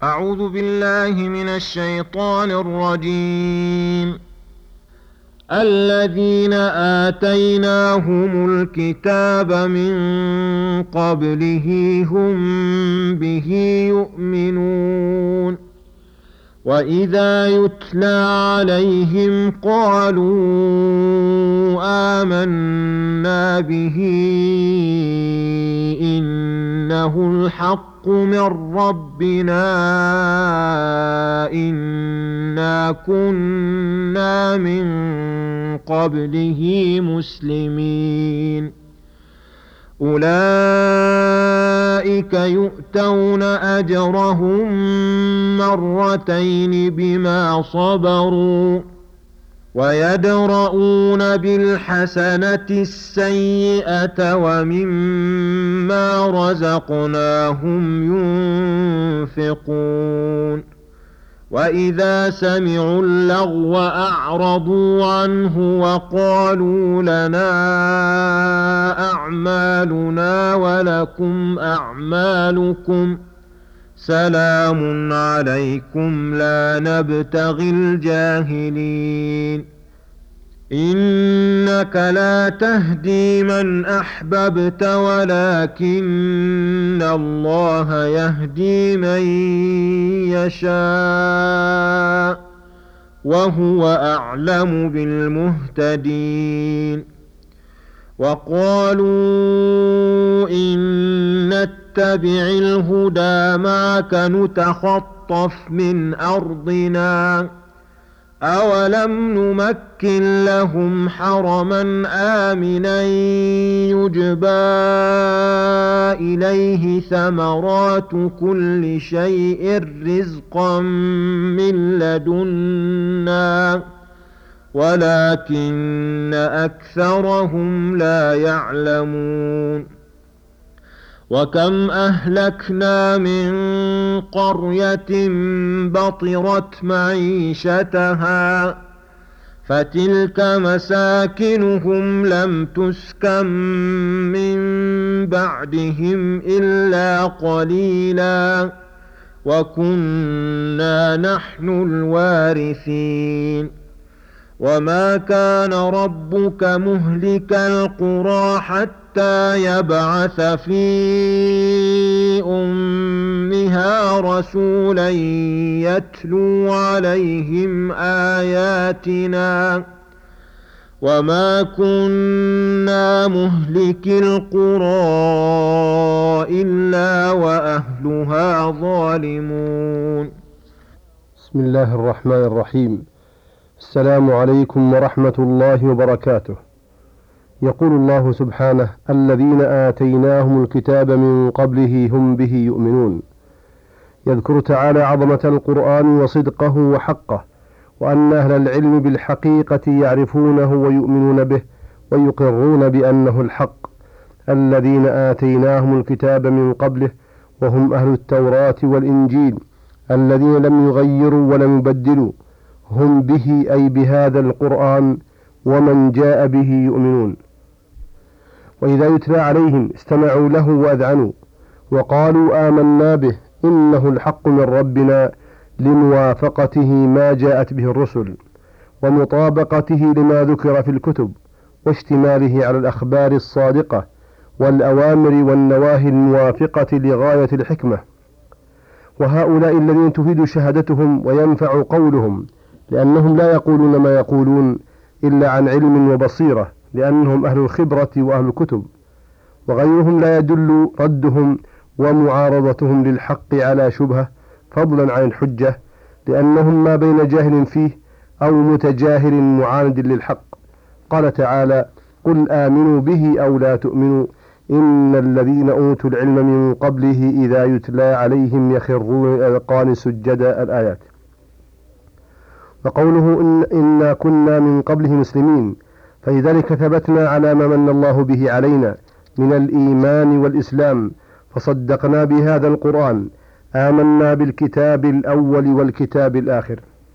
أعوذ بالله من الشيطان الرجيم. الذين آتيناهم الكتاب من قبله هم به يؤمنون وإذا يتلى عليهم قالوا آمنا به إنه الحق من ربنا إنا كنا من قبله مسلمين. أولئك يؤتون أجرهم مرتين بما صبروا ويدرؤون بالحسنة السيئة ومما رزقناهم ينفقون. وإذا سمعوا اللغو أعرضوا عنه وقالوا لنا أعمالنا ولكم أعمالكم سلام عليكم لا نبتغي الجاهلين. إنك لا تهدي من أحببت ولكن الله يهدي من يشاء وهو أعلم بالمهتدين. وقالوا إن نتبع الهدى معك نتخطف من أرضنا أولم نمكن لهم حرما آمنا يجبى إليه ثمرات كل شيء رزقا من لدنا ولكن أكثرهم لا يعلمون. وكم أهلكنا من قرية بطرت معيشتها فتلك مساكنهم لم تسكن من بعدهم إلا قليلا وكنا نحن الوارثين. وما كان ربك مهلك القرى حتى يبعث في أمها رسولا يتلو عليهم آياتنا وما كنا مهلك القرى إلا وأهلها ظالمون. بسم الله الرحمن الرحيم. السلام عليكم ورحمة الله وبركاته. يقول الله سبحانه: الذين آتيناهم الكتاب من قبله هم به يؤمنون. يذكر تعالى عظمة القرآن وصدقه وحقه، وأن أهل العلم بالحقيقة يعرفونه ويؤمنون به ويقرون بأنه الحق. الذين آتيناهم الكتاب من قبله وهم أهل التوراة والإنجيل الذين لم يغيروا ولم يبدلوا، هم به أي بهذا القرآن ومن جاء به يؤمنون. وإذا يتلى عليهم استمعوا له وأذعنوا وقالوا آمنا به إنه الحق من ربنا لموافقته ما جاءت به الرسل ومطابقته لما ذكر في الكتب واشتماله على الأخبار الصادقة والأوامر والنواهي الموافقة لغاية الحكمة. وهؤلاء الذين تفيد شهادتهم وينفع قولهم، لأنهم لا يقولون ما يقولون إلا عن علم وبصيرة، لأنهم أهل الخبرة وأهل الكتب، وغيرهم لا يدل ردهم ومعارضتهم للحق على شبهة فضلا عن الحجة، لأنهم ما بين جاهل فيه أو متجاهل معاند للحق. قال تعالى: قل آمنوا به أو لا تؤمنوا إن الذين أوتوا العلم من قبله إذا يتلى عليهم يخرون الأذقان سجدا. الآيات. وقوله إنا كنا من قبله مسلمين، فلذلك ثبتنا على ما من الله به علينا من الإيمان والإسلام، فصدقنا بهذا القرآن، آمنا بالكتاب الأول والكتاب الآخر.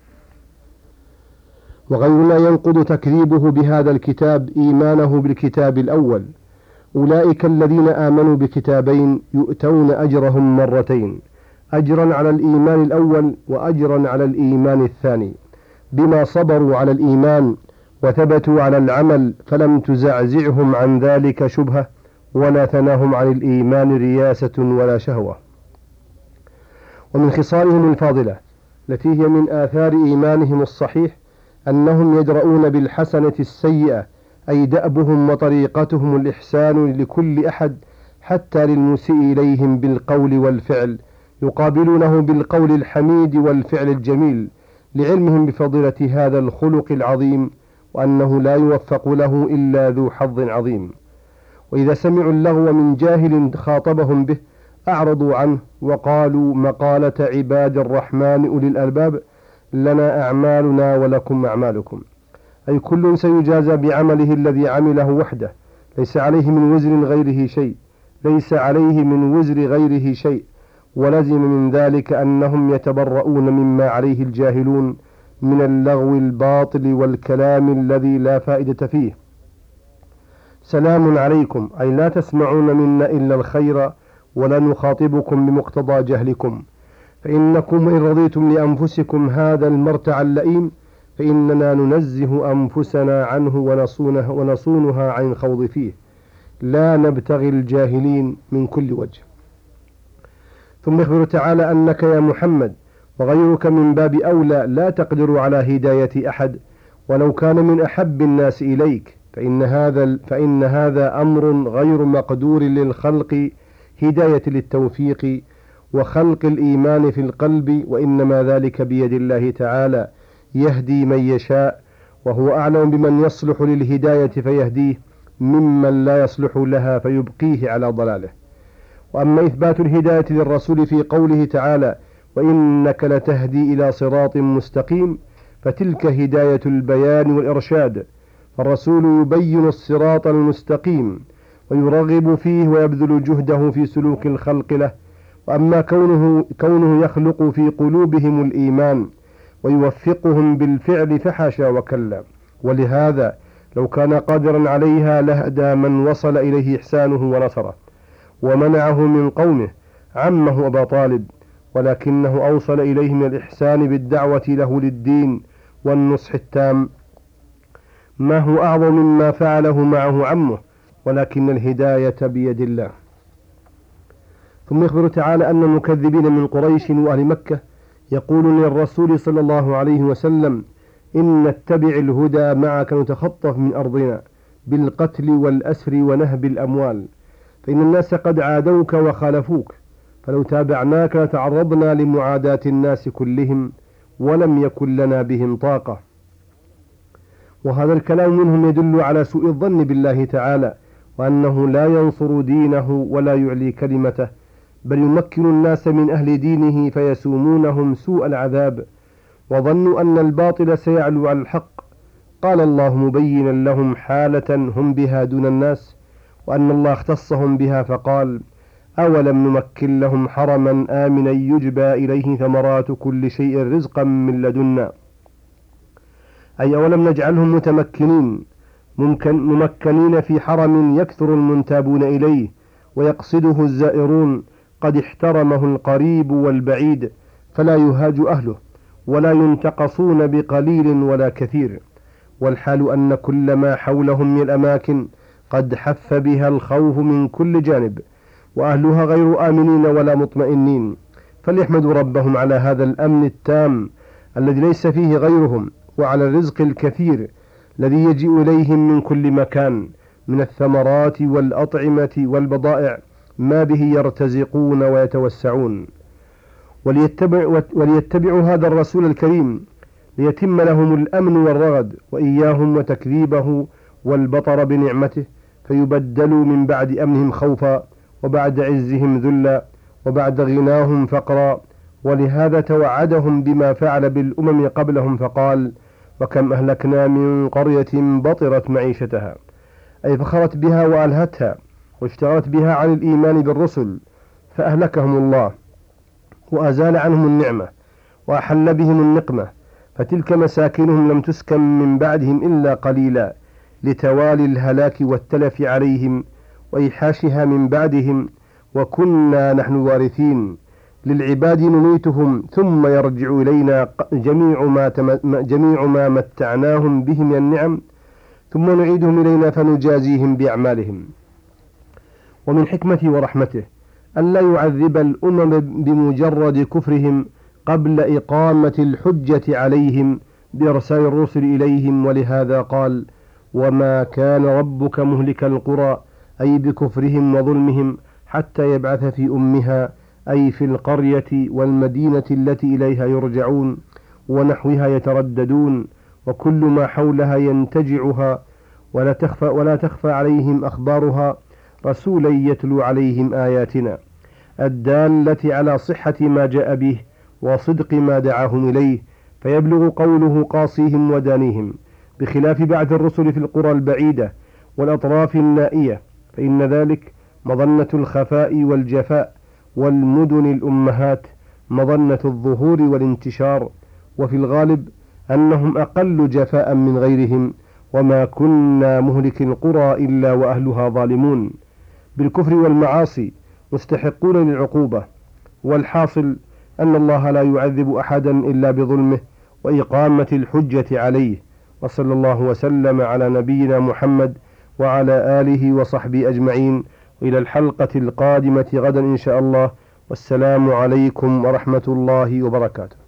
وغيرنا ينقض تكذيبه بهذا الكتاب إيمانه بالكتاب الأول. أولئك الذين آمنوا بكتابين يؤتون أجرهم مرتين، أجرا على الإيمان الأول وأجرا على الإيمان الثاني، بما صبروا على الإيمان وثبتوا على العمل، فلم تزعزعهم عن ذلك شبهة ولا ثناهم عن الإيمان رياسة ولا شهوة. ومن خصالهم الفاضلة التي هي من آثار إيمانهم الصحيح أنهم يدرؤون بالحسنة السيئة، أي دأبهم وطريقتهم الإحسان لكل أحد حتى للمسيء إليهم بالقول والفعل، يقابلونه بالقول الحميد والفعل الجميل، لعلمهم بفضيلة هذا الخلق العظيم، وأنه لا يوفق له إلا ذو حظ عظيم. وإذا سمعوا اللغو من جاهل خاطبهم به أعرضوا عنه وقالوا مقالة عباد الرحمن أولي الألباب: لنا أعمالنا ولكم أعمالكم، أي كل سيجازى بعمله الذي عمله وحده، ليس عليه من وزر غيره شيء، ولزم من ذلك أنهم يتبرؤون مما عليه الجاهلون من اللغو الباطل والكلام الذي لا فائدة فيه. سلام عليكم، أي لا تسمعون منا إلا الخير، ولا نخاطبكم بمقتضى جهلكم، فإنكم إن رضيتم لأنفسكم هذا المرتع اللئيم فإننا ننزه أنفسنا عنه ونصونها عن الخوض فيه، لا نبتغي الجاهلين من كل وجه. ثم يخبر تعالى أنك يا محمد وغيرك من باب أولى لا تقدر على هداية أحد ولو كان من أحب الناس إليك، فإن هذا أمر غير مقدور للخلق، هداية للتوفيق وخلق الإيمان في القلب، وإنما ذلك بيد الله تعالى، يهدي من يشاء، وهو أعلم بمن يصلح للهداية فيهديه ممن لا يصلح لها فيبقيه على ضلاله. وأما إثبات الهداية للرسول في قوله تعالى: وإنك لتهدي إلى صراط مستقيم، فتلك هداية البيان والإرشاد، فالرسول يبين الصراط المستقيم ويرغب فيه ويبذل جهده في سلوك الخلق له. وأما كونه يخلق في قلوبهم الإيمان ويوفقهم بالفعل فحاشا وكلا، ولهذا لو كان قادرا عليها لهدى من وصل إليه إحسانه ونصره، ومنعه من قومه عمه أبا طالب، ولكنه أوصل إليه من الإحسان بالدعوة له للدين والنصح التام ما هو أعظم مما فعله معه عمه، ولكن الهداية بيد الله. ثم يخبر تعالى أن المكذبين من قريش وأهل مكة يقولون للرسول صلى الله عليه وسلم: إن نتبع الهدى معك نتخطف من أرضنا بالقتل والأسر ونهب الأموال، فإن الناس قد عادوك وخالفوك، فلو تابعناك لتعرضنا لمعاداة الناس كلهم ولم يكن لنا بهم طاقة. وهذا الكلام منهم يدل على سوء الظن بالله تعالى، وأنه لا ينصر دينه ولا يعلي كلمته، بل يمكن الناس من أهل دينه فيسومونهم سوء العذاب، وظنوا أن الباطل سيعلو على الحق. قال الله مبينا لهم حالة هم بها دون الناس، وأن الله اختصهم بها فقال: أولم نمكن لهم حرما آمنا يجبى إليه ثمرات كل شيء رزقا من لدنا، أي أولم نجعلهم ممكنين في حرم يكثر المنتابون إليه ويقصده الزائرون، قد احترمه القريب والبعيد، فلا يهاج أهله ولا ينتقصون بقليل ولا كثير، والحال أن كل ما حولهم من الأماكن قد حف بها الخوف من كل جانب، وأهلها غير آمنين ولا مطمئنين، فليحمدوا ربهم على هذا الأمن التام الذي ليس فيه غيرهم، وعلى الرزق الكثير الذي يجيء إليهم من كل مكان من الثمرات والأطعمة والبضائع ما به يرتزقون ويتوسعون. وليتبعوا هذا الرسول الكريم ليتم لهم الأمن والرغد، وإياهم وتكذيبه والبطر بنعمته، فيبدلوا من بعد أمنهم خوفا، وبعد عزهم ذلا، وبعد غناهم فقرا. ولهذا توعدهم بما فعل بالأمم قبلهم فقال: وكم أهلكنا من قرية بطرت معيشتها، أي فخرت بها وألهتها واشتغلت بها عن الإيمان بالرسل، فأهلكهم الله وأزال عنهم النعمة وأحل بهم النقمة، فتلك مساكنهم لم تسكن من بعدهم إلا قليلا، لتوالي الهلاك والتلف عليهم وإيحاشها من بعدهم، وكنا نحن وارثين، للعباد نميتهم ثم يرجع إلينا جميع ما متعناهم به من النعم، ثم نعيدهم إلينا فنجازيهم بأعمالهم. ومن حكمته ورحمته ألا يعذب الأمم بمجرد كفرهم قبل إقامة الحجة عليهم بإرسال الرسل إليهم، ولهذا قال: وما كان ربك مهلك القرى، أي بكفرهم وظلمهم، حتى يبعث في أمها، أي في القرية والمدينة التي إليها يرجعون ونحوها يترددون، وكل ما حولها ينتجعها، ولا تخفى عليهم أخبارها، رسولا يتلو عليهم آياتنا الدالة على صحة ما جاء به وصدق ما دعاهم إليه، فيبلغ قوله قاصيهم ودانيهم، بخلاف بعث الرسل في القرى البعيدة والأطراف النائية، فإن ذلك مظنة الخفاء والجفاء، والمدن الأمهات مظنة الظهور والانتشار، وفي الغالب أنهم أقل جفاء من غيرهم، وما كنا مهلك القرى إلا وأهلها ظالمون بالكفر والمعاصي مستحقون للعقوبة. والحاصل أن الله لا يعذب أحدا إلا بظلمه وإقامة الحجة عليه. وصلى الله وسلم على نبينا محمد وعلى آله وصحبه أجمعين، وإلى الحلقة القادمة غدا إن شاء الله، والسلام عليكم ورحمة الله وبركاته.